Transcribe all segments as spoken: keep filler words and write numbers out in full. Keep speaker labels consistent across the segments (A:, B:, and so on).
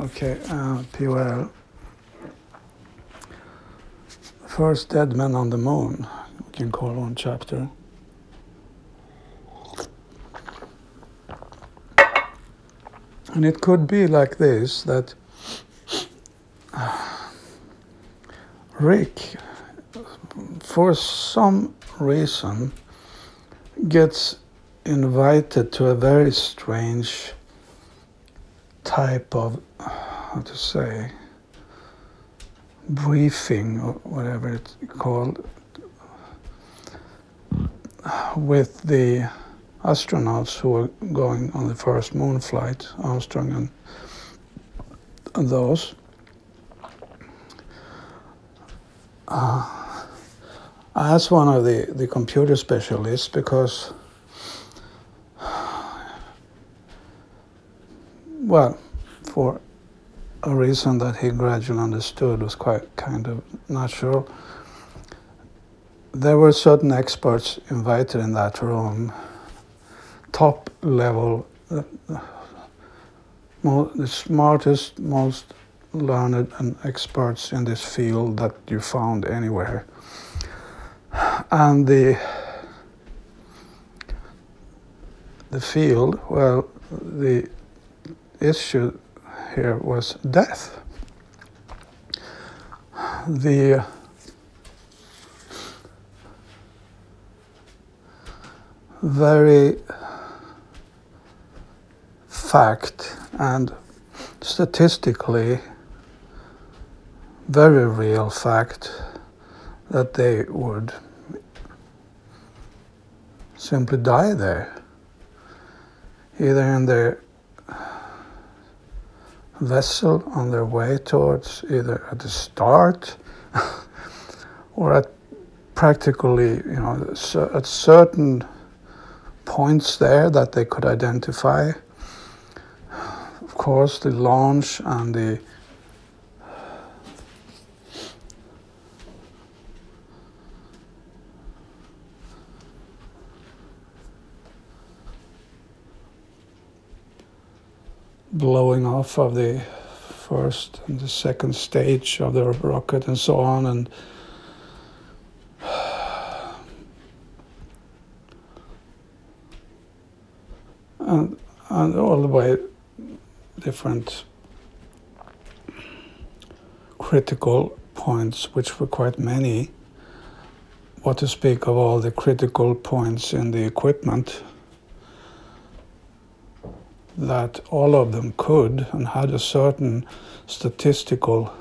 A: Okay, uh, P O L. First Dead Men on the Moon, we can call one chapter. And it could be like this, that Rick, for some reason, gets invited to a very strange type of, how to say, briefing or whatever it's called, with the astronauts who were going on the first moon flight, Armstrong and, and those. Uh, I asked one of the, the computer specialists because, well, for a reason that he gradually understood was quite kind of natural. There were certain experts invited in that room, top level, uh, mo- the smartest, most learned and experts in this field that you found anywhere. And the the field, well, the issue here was death. The very fact and statistically very real fact that they would simply die there, either in their vessel on their way towards, either at the start or at practically, you know, at certain points there that they could identify. Of course, the launch and the blowing off of the first and the second stage of the rocket and so on, and and, and all the way different critical points, which were quite many, what to speak of all the critical points in the equipment, that all of them could and had a certain statistical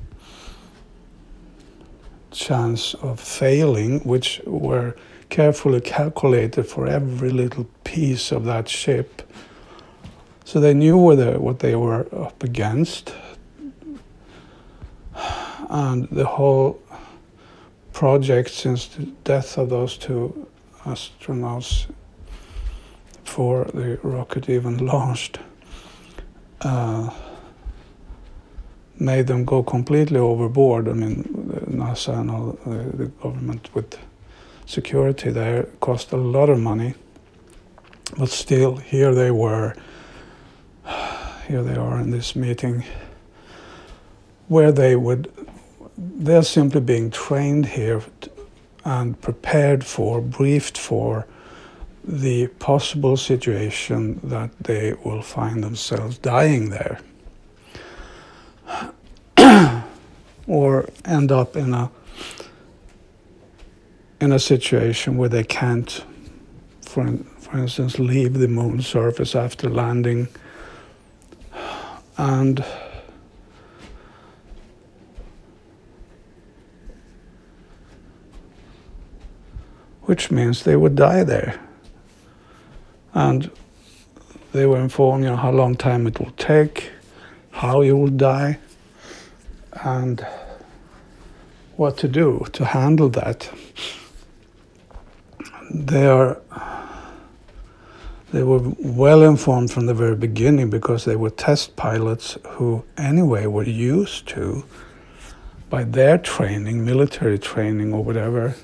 A: chance of failing, which were carefully calculated for every little piece of that ship. So they knew whether, what they were up against. And the whole project, since the death of those two astronauts before the rocket even launched, uh, made them go completely overboard. I mean, NASA and all the, the government with security there cost a lot of money, but still, here they were, here they are in this meeting, where they would, they're simply being trained here and prepared for, briefed for, the possible situation that they will find themselves dying there or end up in a in a situation where they can't, for, for instance, leave the moon's surface after landing, and which means they would die there. And they were informed, you know, how long time it will take, how you will die, and what to do to handle that. They are, they were well informed from the very beginning, because they were test pilots who anyway were used to, by their training, military training or whatever,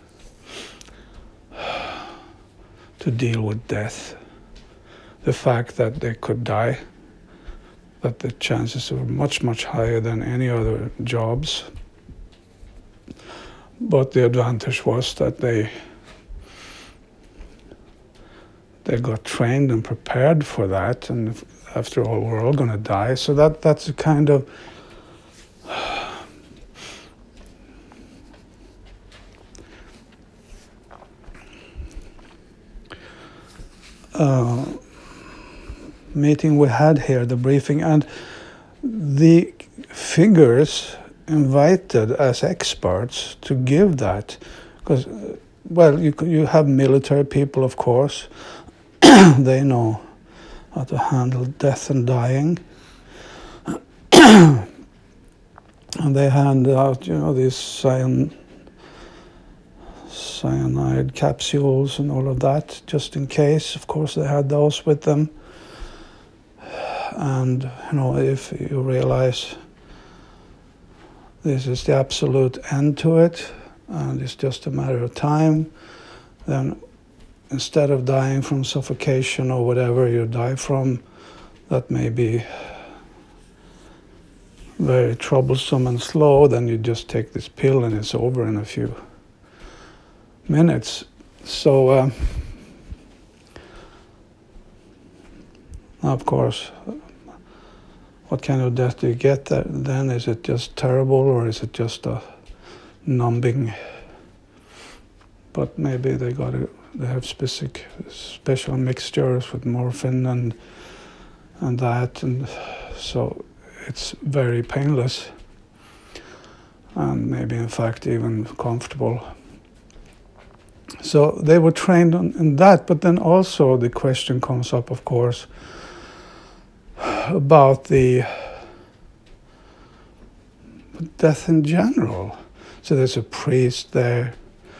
A: to deal with death. The fact that they could die that the chances were much, much higher than any other jobs. But the advantage was that they they got trained and prepared for that, and after all, we're all going to die. So that that's a kind of uh, meeting we had here, the briefing, and the figures invited as experts to give that, because, well, you you have military people, of course. They know how to handle death and dying, and they hand out, you know, these cyan, cyanide capsules and all of that, just in case. Of course, they had those with them. And, you know, if you realize this is the absolute end to it, and it's just a matter of time, then instead of dying from suffocation or whatever you die from, that may be very troublesome and slow, then you just take this pill and it's over in a few minutes. So, uh, of course, what kind of death do you get then? Is it just terrible, or is it just a numbing? But maybe they got a, they have specific special mixtures with morphine and and that, and so it's very painless, and maybe in fact even comfortable. So they were trained on, in that, but then also the question comes up, of course, about the death in general. So there's a priest there.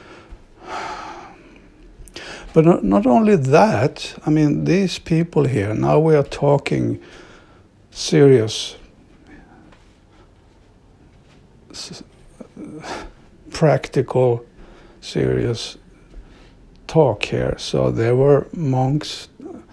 A: But not, not only that, I mean, these people here, now we are talking serious, s- practical, serious talk here. So there were monks,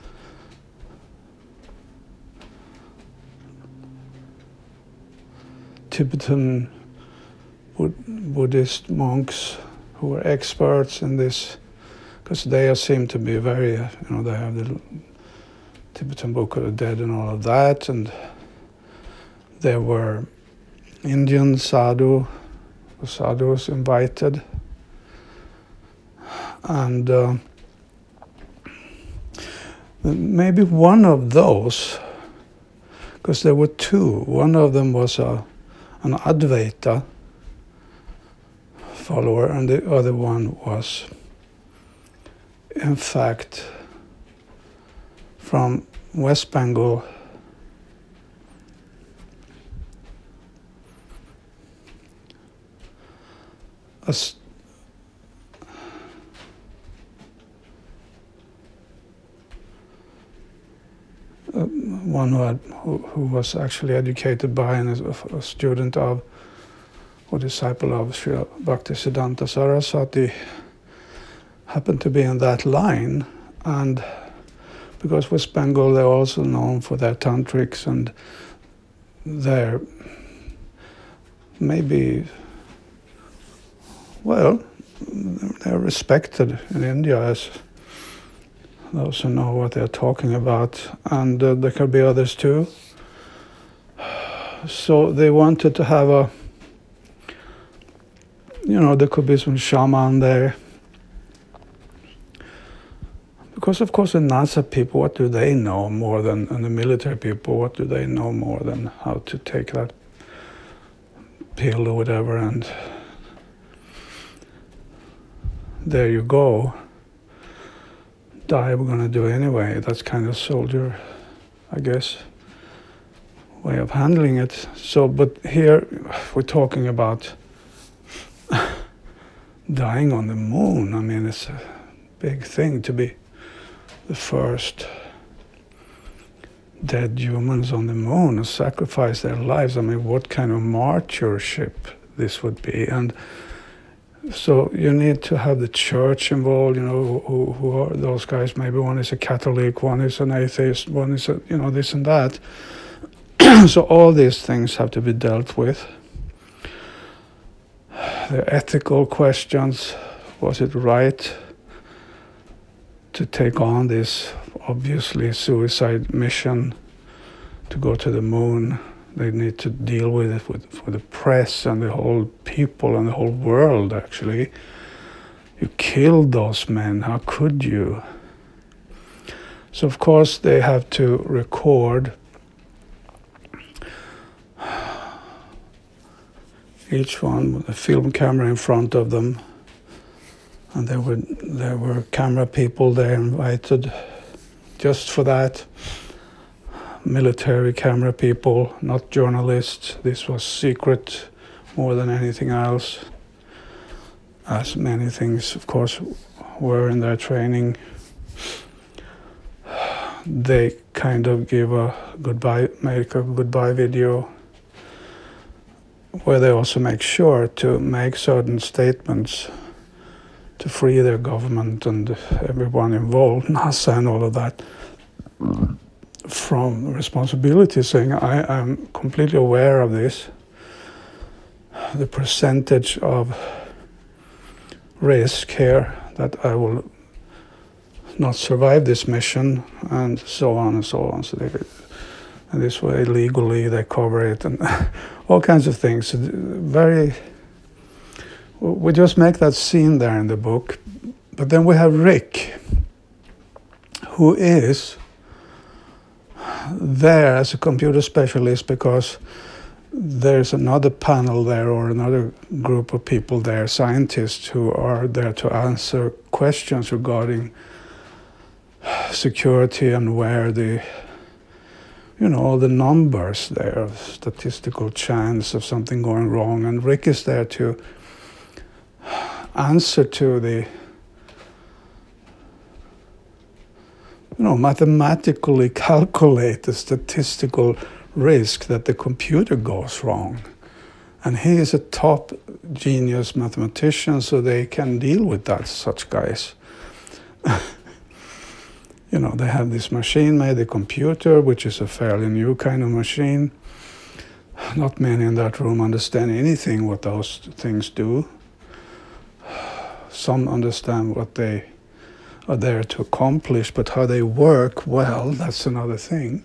A: Tibetan Bud- Buddhist monks who were experts in this, because they seem to be very, you know, they have the Tibetan Book of the Dead and all of that, and there were Indian sadhu, sadhus invited, and uh, maybe one of those, because there were two, one of them was a an Advaita follower, and the other one was, in fact, from West Bengal, a s- uh, one who, had, who, who was actually educated by and is a, a student of or disciple of Sri Bhaktisiddhanta Saraswati, happened to be in that line. And because West Bengal, they're also known for their tantrics, and they're maybe, well, they're respected in India as those who know what they're talking about, and uh, there could be others too. So they wanted to have a, you know, there could be some shaman there. Because of course the NASA people, what do they know more than, and the military people, what do they know more than how to take that pill or whatever, and there you go. Die we're going to do anyway. That's kind of soldier, I guess, way of handling it. So, but here we're talking about dying on the moon. I mean, it's a big thing to be the first dead humans on the moon and sacrifice their lives. I mean, what kind of martyrship this would be. And so you need to have the church involved, you know, who, who are those guys. Maybe one is a Catholic, one is an atheist, one is a, you know, this and that. So all these things have to be dealt with. The ethical questions: was it right to take on this obviously suicide mission to go to the moon? They need to deal with it with, for the press and the whole people and the whole world, actually. You killed those men, how could you? So of course they have to record each one with a film camera in front of them. And there were, there were camera people there invited just for that. Military camera people, not journalists. This was secret more than anything else, as many things, of course, were in their training. They kind of give a goodbye, make a goodbye video, where they also make sure to make certain statements to free their government and everyone involved, NASA and all of that, from responsibility, saying, I am completely aware of this. The percentage of risk here that I will not survive this mission, and so on and so on. So they, and this way, legally, they cover it, and all kinds of things. Very, we just make that scene there in the book. But then we have Rick, who is there as a computer specialist because there's another panel there or another group of people there, scientists who are there to answer questions regarding security and where the, you know, all the numbers there of statistical chance of something going wrong. And Rick is there to answer to the, you know, mathematically calculate the statistical risk that the computer goes wrong. And he is a top genius mathematician, so they can deal with that, such guys. You know, they have this machine made, a computer, which is a fairly new kind of machine. Not many in that room understand anything what those things do. Some understand what they are there to accomplish, but how they work, well, that's another thing.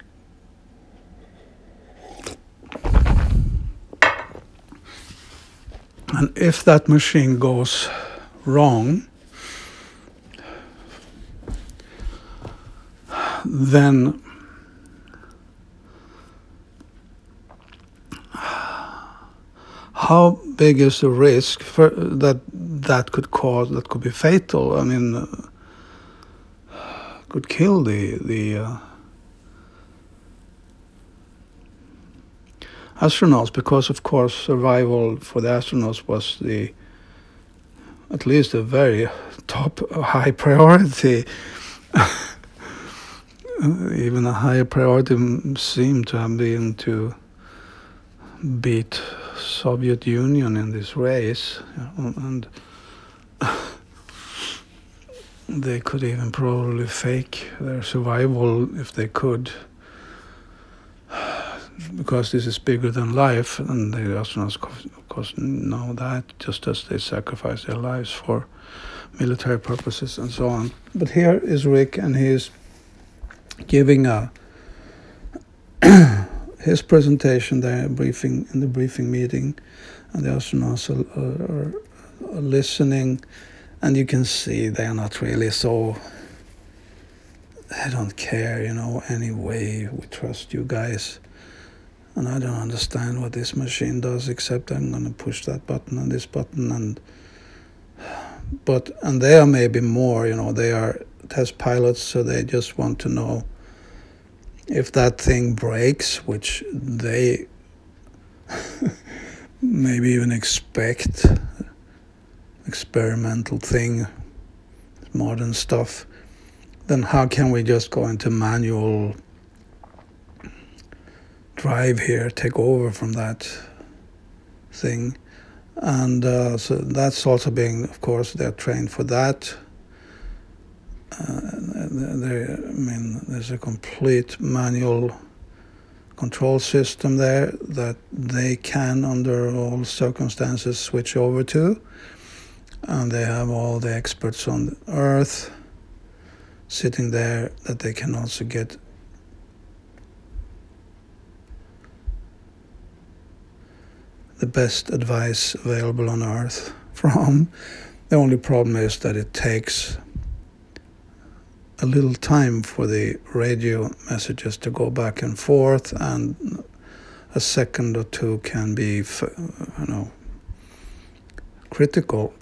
A: And if that machine goes wrong, then how big is the risk for that that could cause, that could be fatal? I mean, uh, could kill the the uh, astronauts, because of course survival for the astronauts was the, at least a very top high priority. Even a higher priority seemed to have been to beat Soviet Union in this race, you know, and they could even probably fake their survival if they could, because this is bigger than life, and the astronauts of course know that, just as they sacrifice their lives for military purposes and so on. But here is Rick, and he is giving a his presentation there, briefing in the briefing meeting, and the astronauts are, are, are listening, and you can see they are not really so, they don't care, you know, anyway, we trust you guys, and I don't understand what this machine does, except I'm going to push that button and this button, and but and they are maybe more, you know, they are test pilots, so they just want to know if that thing breaks, which they maybe even expect, experimental thing, modern stuff, then how can we just go into manual drive here, take over from that thing? And uh, so that's also being, of course, they're trained for that. Uh, they, I mean, there's a complete manual control system there that they can, under all circumstances, switch over to. And they have all the experts on the earth sitting there that they can also get the best advice available on earth from. The only problem is that it takes a little time for the radio messages to go back and forth, and a second or two can be, you know, critical.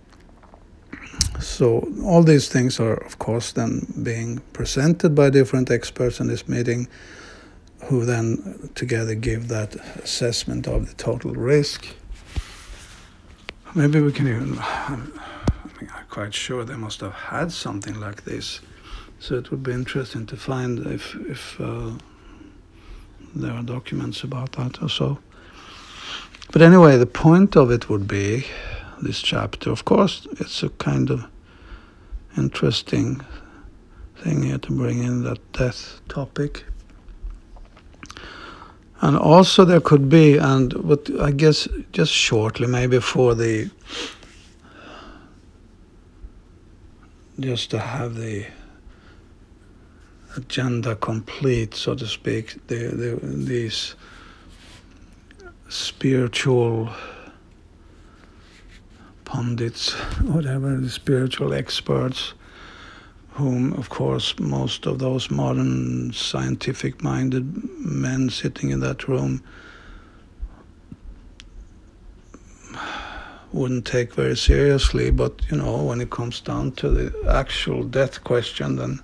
A: So all these things are, of course, then being presented by different experts in this meeting, who then together give that assessment of the total risk. Maybe we can even, I mean, I'm quite sure they must have had something like this. So it would be interesting to find if, if uh, there are documents about that or so. But anyway, the point of it would be, this chapter, of course, it's a kind of interesting thing here to bring in that death topic. And also there could be, and but I guess just shortly, maybe for the, just to have the agenda complete, so to speak, the, the, these spiritual pundits, whatever, the spiritual experts, whom, of course, most of those modern scientific-minded men sitting in that room wouldn't take very seriously. But, you know, when it comes down to the actual death question, then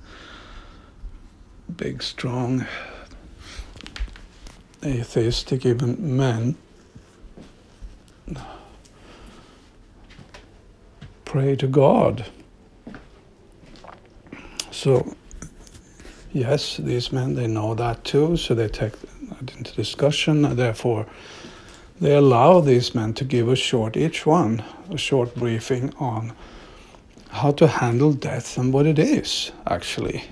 A: big, strong, atheistic even men pray to God. So, yes, these men, they know that too, so they take that into discussion, and therefore they allow these men to give a short, each one, a short briefing on how to handle death and what it is, actually.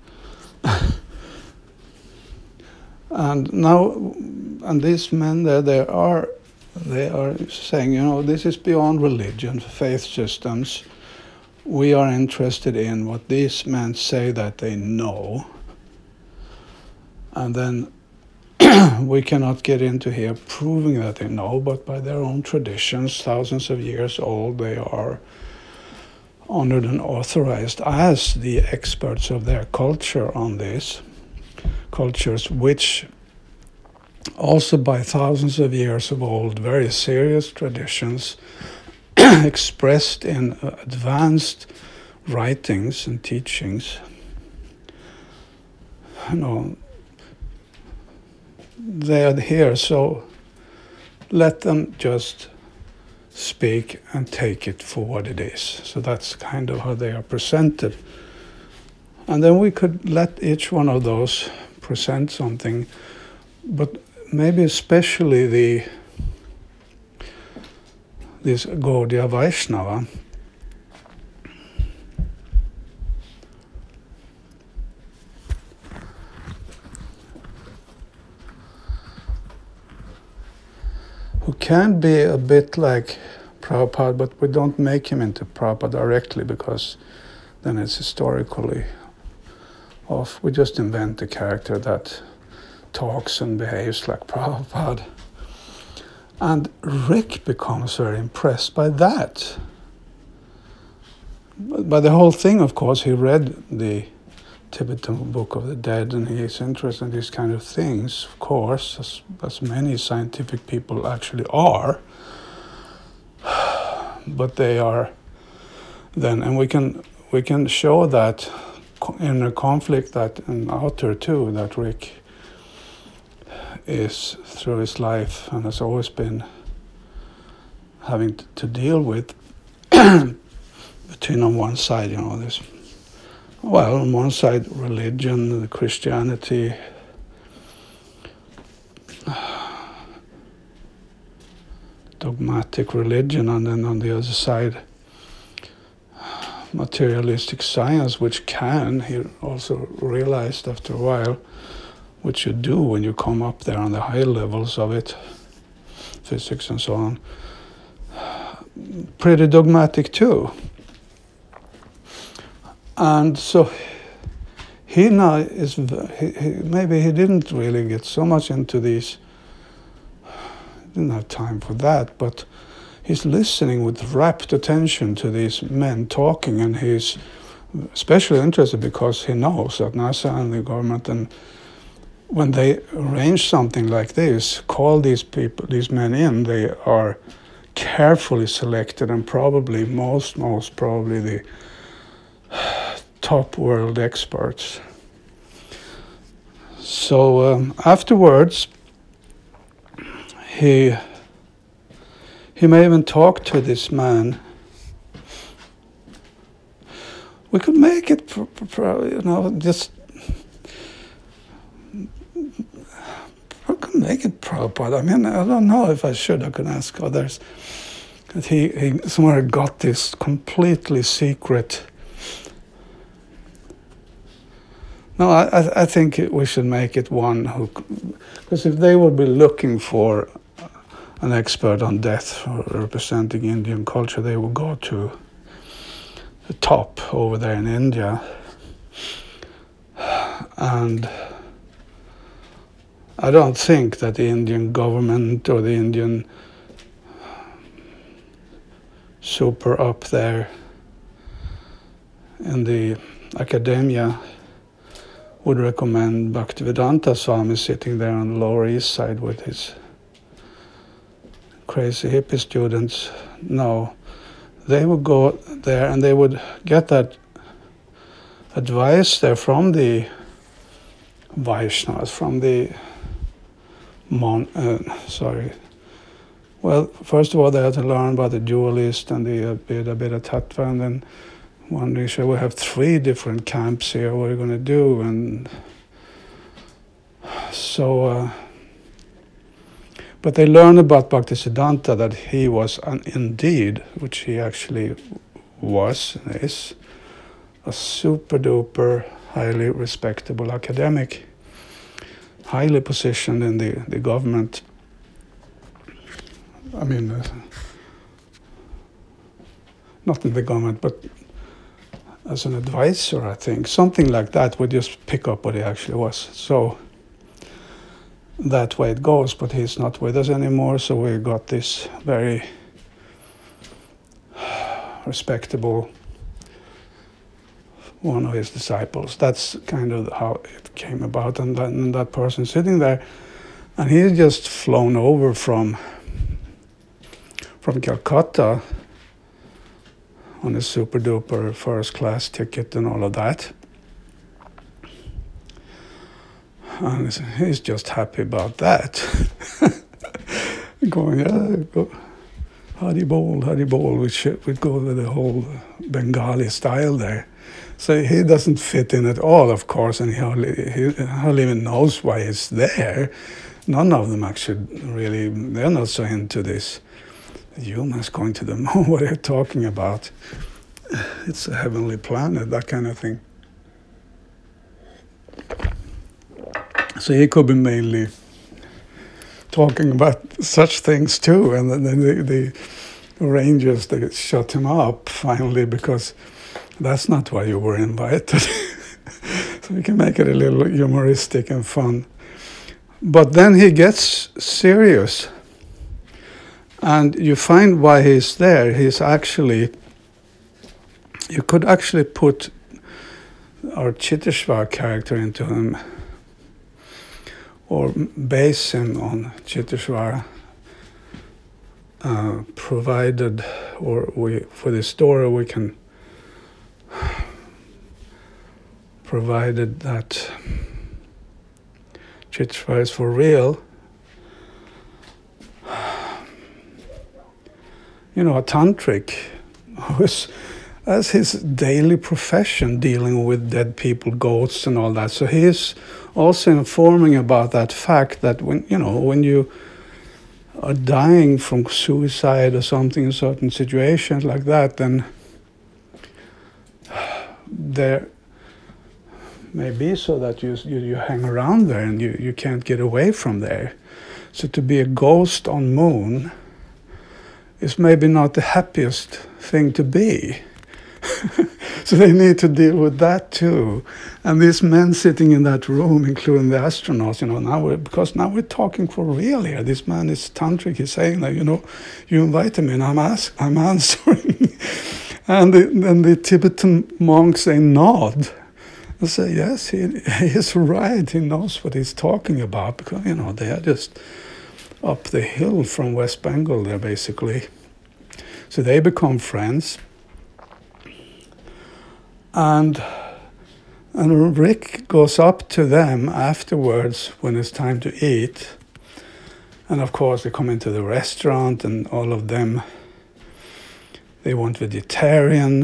A: And now, and these men there, they are, they are saying, you know, this is beyond religion, faith systems. We are interested in what these men say that they know. And then we cannot get into here proving that they know, but by their own traditions, thousands of years old, they are honored and authorized as the experts of their culture on this. Cultures which also by thousands of years of old, very serious traditions expressed in advanced writings and teachings, you know, they are here, so let them just speak and take it for what it is. So that's kind of how they are presented. And then we could let each one of those present something, but maybe especially the this Gaudiya Vaishnava, who can be a bit like Prabhupada, but we don't make him into Prabhupada directly, because then it's historically off. We just invent a character that talks and behaves like Prabhupada. And Rick becomes very impressed by that. By the whole thing, of course. He read the Tibetan Book of the Dead, and he is interested in these kind of things, of course, as, as many scientific people actually are. But they are then, and we can we can show that inner conflict, that and outer too, that Rick is through his life and has always been having to deal with between on one side, you know, this, well, on one side religion, the Christianity, dogmatic religion, and then on the other side materialistic science, which can, he also realized after a while, which you do when you come up there on the high levels of it, physics and so on, pretty dogmatic too. And so he now is, he, he, maybe he didn't really get so much into these, didn't have time for that, but he's listening with rapt attention to these men talking, and he's especially interested because he knows that NASA and the government, and when they arrange something like this, call these people, these men in, they are carefully selected and probably most, most probably the top world experts. So um, afterwards, he he may even talk to this man. We could make it, pr- pr- you know, just I could make it Prabhupada. I mean, I don't know if I should. I could ask others. But he he somewhere got this completely secret. No, I, I think we should make it one who, because if they would be looking for an expert on death representing Indian culture, they would go to the top over there in India. And I don't think that the Indian government or the Indian super up there in the academia would recommend Bhaktivedanta Swami sitting there on the Lower East Side with his crazy hippie students. No, they would go there and they would get that advice there from the Vaishnavas, from the mon, uh, sorry. Well, first of all, they had to learn about the dualist and the Abheda Abheda Tattva, and then wondering, shall we have three different camps here? What are we going to do? And so, uh, but they learned about Bhaktisiddhanta that he was an, indeed, which he actually was and is, a super duper, highly respectable academic, highly positioned in the, the government. I mean, uh, not in the government, but as an advisor, I think. Something like that would just pick up what he actually was. So that way it goes, but he's not with us anymore, so we got this very respectable one of his disciples. That's kind of how it came about, and that, and that person sitting there, and he's just flown over from from Calcutta on a super duper first class ticket and all of that. And he's just happy about that. Going, yeah, go, Hari Bol, Hari Bol, which would go with the whole Bengali style there. So he doesn't fit in at all, of course, and he hardly, he hardly even knows why he's there. None of them actually really, they're not so into this. Humans going to the moon, what are you talking about? It's a heavenly planet, that kind of thing. So he could be mainly talking about such things too, and then the, the rangers, they shut him up finally because that's not why you were invited. So we can make it a little humoristic and fun. But then he gets serious, and you find why he's there. He's actually, you could actually put our Chitteshwar character into him, or base him on Chitteshwar, uh, provided, or we, for the story we can, provided that Chitteshwar is for real. You know, a tantric who is, as his daily profession, dealing with dead people, ghosts and all that. So he is also informing about that fact that when, you know, when you are dying from suicide or something in certain situations like that, then there, may be so that you, you, you hang around there and you, you can't get away from there. So to be a ghost on moon is maybe not the happiest thing to be. So they need to deal with that too. And these men sitting in that room, including the astronauts, you know, now we're, because now we're talking for real here. This man is tantric. He's saying that, you know, you invited me and I'm, ask, I'm answering. And the, then the Tibetan monks, they nod. I say, yes, he, he is right. He knows what he's talking about because, you know, they are just up the hill from West Bengal there, basically. So they become friends. And, and Rick goes up to them afterwards when it's time to eat. And of course, they come into the restaurant and all of them, they want vegetarian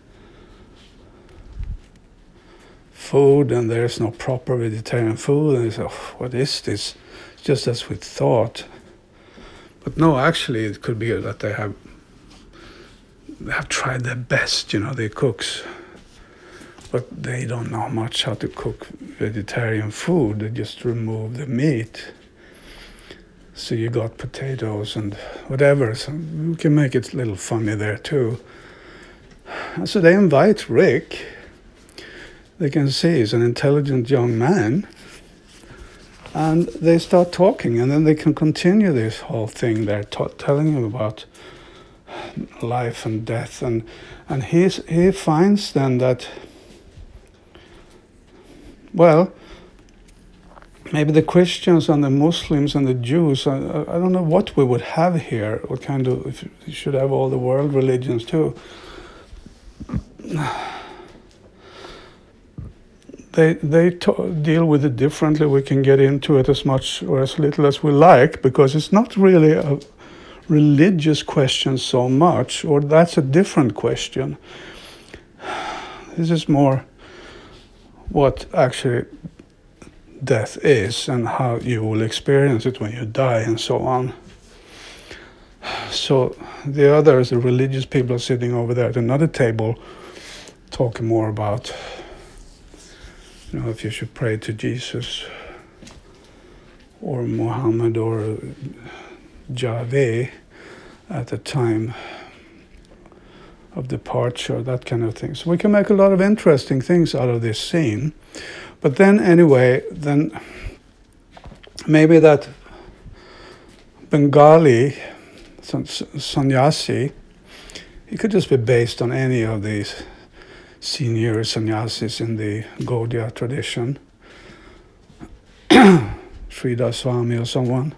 A: food, and there's no proper vegetarian food. And they say, oh, what is this? It's just as we thought. But no, actually, it could be that they have, they have tried their best, you know, the cooks. But they don't know much how to cook vegetarian food. They just remove the meat. So you got potatoes and whatever. So we can make it a little funny there too. And so they invite Rick. They can see he's an intelligent young man. And they start talking, and then they can continue this whole thing. They're t- telling him about life and death. And, and he's, he finds then that, well, maybe the Christians and the Muslims and the Jews, I, I don't know what we would have here, what kind of, if you should have all the world religions too. They they to- deal with it differently. We can get into it as much or as little as we like, because it's not really a religious question so much, or that's a different question. This is more what actually death is and how you will experience it when you die and so on. So the others, the religious people, are sitting over there at another table talking more about, you know, if you should pray to Jesus or Muhammad or Javeh at the time of departure, that kind of thing. So we can make a lot of interesting things out of this scene. But then anyway, then maybe that Bengali sannyasi, he could just be based on any of these senior sannyasis in the Gaudiya tradition, Sridhar Swami or someone.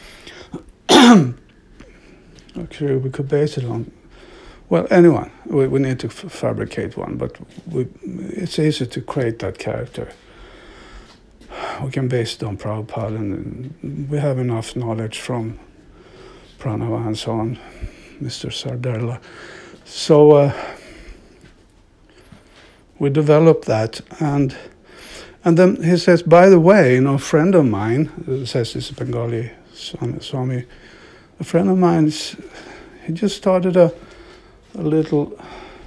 A: Actually, we could base it on, well, anyone. We, we need to f- fabricate one, but we, it's easy to create that character. We can base it on Prabhupada, and we have enough knowledge from Pranava and so on, Mister Sardarla. So uh, we developed that, and and then he says, by the way, you know, a friend of mine, says this Bengali Swami, a friend of mine, he just started a, a little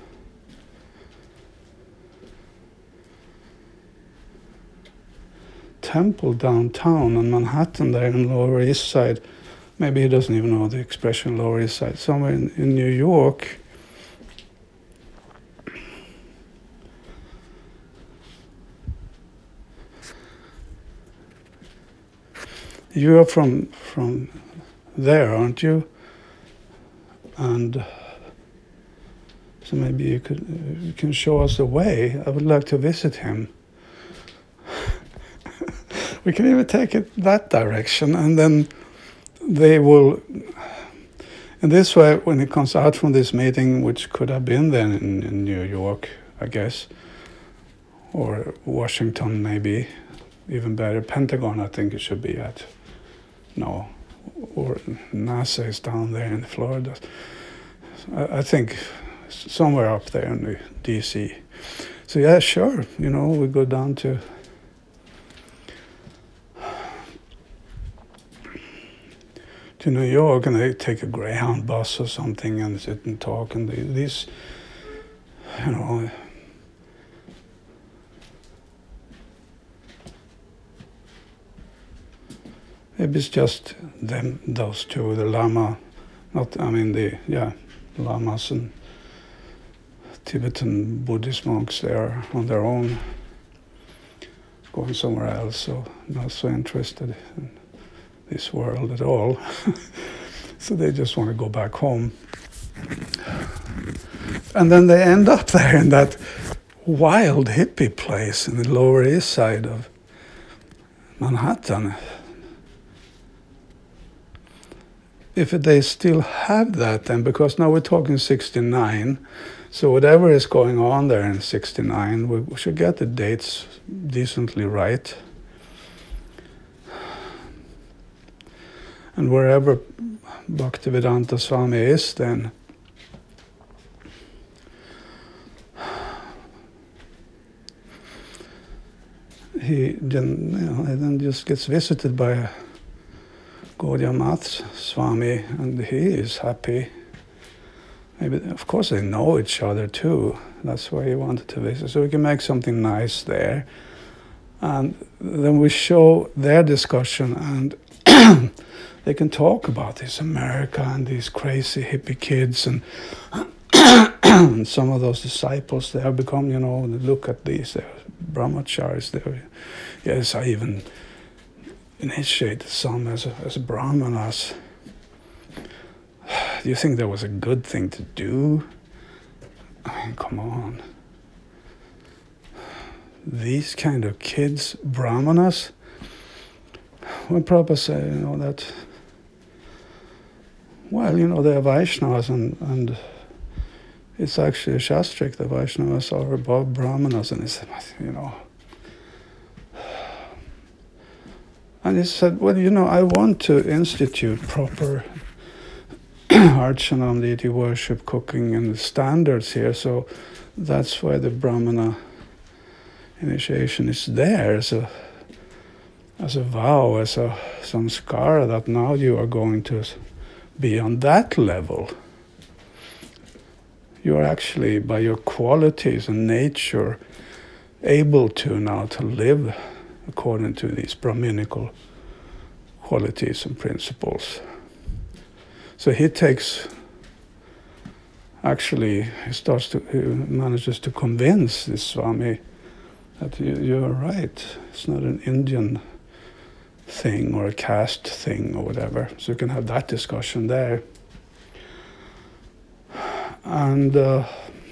A: temple downtown in Manhattan there in Lower East Side. Maybe he doesn't even know the expression Lower East Side. Somewhere in, in New York. You're from from there, aren't you? And so maybe you could you can show us the way. I would like to visit him. We can even take it that direction, and then they will, in this way, when he comes out from this meeting, which could have been then in, in New York, I guess, or Washington maybe, even better, Pentagon I think it should be at, no, or NASA is down there in Florida. I, I think somewhere up there in the D C. So yeah, sure, you know, we go down to to New York, and they take a Greyhound bus or something and sit and talk, and they, these, you know, Maybe it's just them, those two, the Lama, not, I mean, the, yeah, Lamas and Tibetan Buddhist monks, they are on their own, going somewhere else, so not so interested in this world at all. So they just want to go back home. And then they end up there in that wild hippie place in the Lower East Side of Manhattan. If they still have that then, because now we're talking sixty-nine, so whatever is going on there in sixty-nine, we, we should get the dates decently right. And wherever Bhaktivedanta Swami is then, he then, you know, he then just gets visited by Gaudiya Math Swami, and he is happy. Maybe, of course, they know each other too. That's why he wanted to visit, so we can make something nice there. And then we show their discussion, and they can talk about this America and these crazy hippie kids, and, and some of those disciples, they have become, you know, look at these, they're brahmacharis. They're, yes, I even initiated some as, a, as brahmanas. Do you think that was a good thing to do? I mean, come on. These kind of kids, brahmanas, when Prabhupada say, you know, that, well, you know, they're Vaishnavas, and, and it's actually Shastric, the Vaishnavas are above brahmanas, and he said, you know. And he said, well, you know, I want to institute proper Archanam, deity worship, cooking, and standards here, so that's why the Brahmana initiation is there as a as a vow, as a samskara, that now you are going to be on that level. You are actually, by your qualities and nature, able to now to live according to these Brahminical qualities and principles. So he takes, actually, he starts to, he manages to convince this Swami that you, you're right, it's not an Indian thing or a caste thing or whatever. So you can have that discussion there. And uh,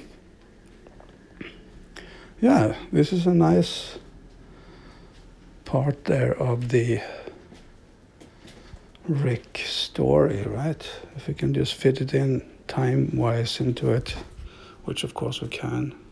A: yeah, this is a nice part there of the Rick story, right? If we can just fit it in time-wise into it, which of course we can.